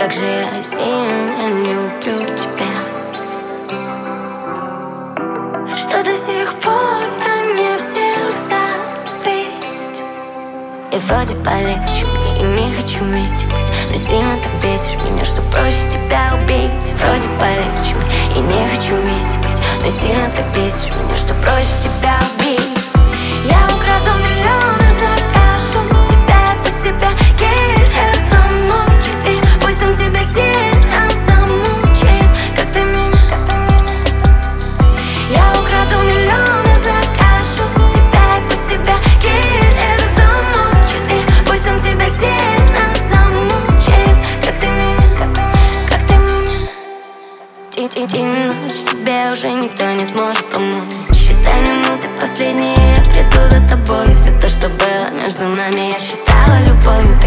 как же я сильно люблю тебя, что до сих пор я не в силах забыть. И вроде полегче мне, и не хочу вместе быть, но сильно так бесишь меня, что проще тебя убить. Вроде полегче мне, и не хочу вместе быть, но сильно так бесишь меня, что проще тебя убить. Я украду миллионы, закажу тебя, пусть тебя киллер замучит, и пусть он тебя сильно замучит, как ты меня. Я украду миллионы, закажу тебя, пусть тебя киллер замучит, и пусть он тебя сильно замучит, как ты меня, как ты меня. Тихий ночь, тебе уже никто не сможет помочь. Считай минуты последние, я приду за тобой. Все то, что было между нами, я считала любовью.